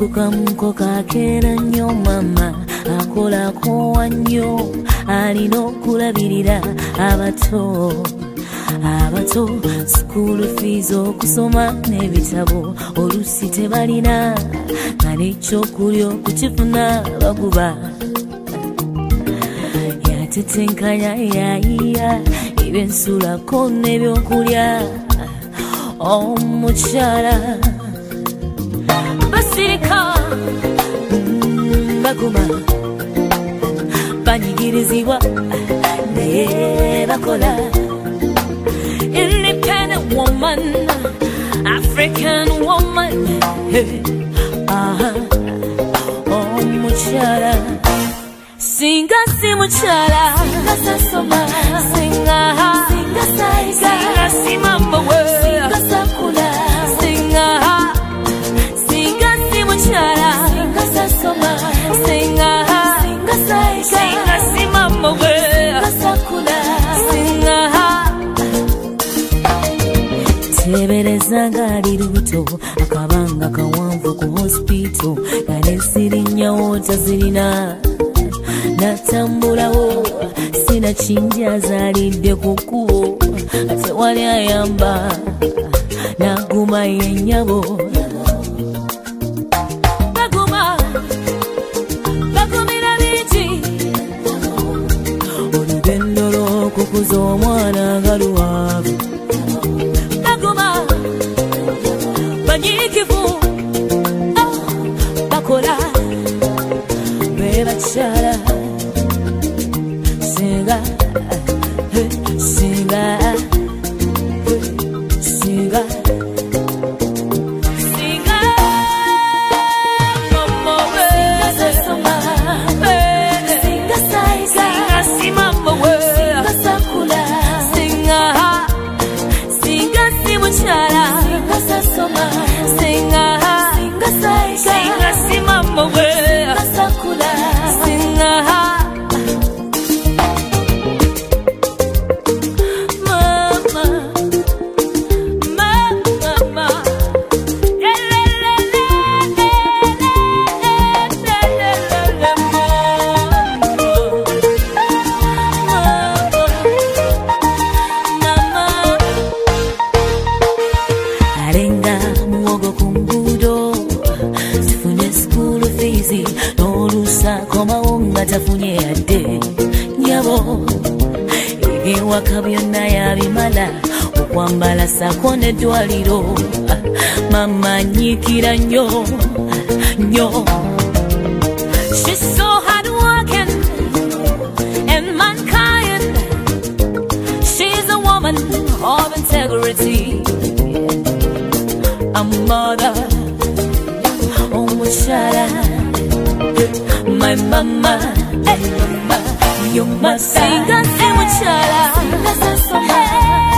kukamuko kakera nnyo mama akolako wannyo alina okulabirira abato school fees okusoma n'ebitabo olusi tebalina nga n'ekyokulya okukifuna baguba yatetenkanya yayiya ebyensulako n'ebyokulya omukyala basirika baguma banyigirizibwa naye bakola independent woman, African woman. Oh, muchala, singa si muchala, singa sasoma, singa saisa, singa si mambo, singa sakula, singa si muchala, singa sasoma, singa saisa, singa si mambo, singa sakula, teberezanga ali lubuto akabanga kawanvu ku hospital galesirinnyawo tazirina natambulawo sina kinja zalidde ku kkubo tewali ayamba naguma yennyabo bagumira bingi olugendo lw'okukuza omwana nga luwaavu banyikivu bakola bebachala singa tafunye ate nyabo ewaka byonna yabimala okwambala sako n'eddwaliro mama nyikira nnyo she's so hard working and mankind she's a woman of integrity a mother omukyala my mama, you're my singa si muchala, singa sasoma.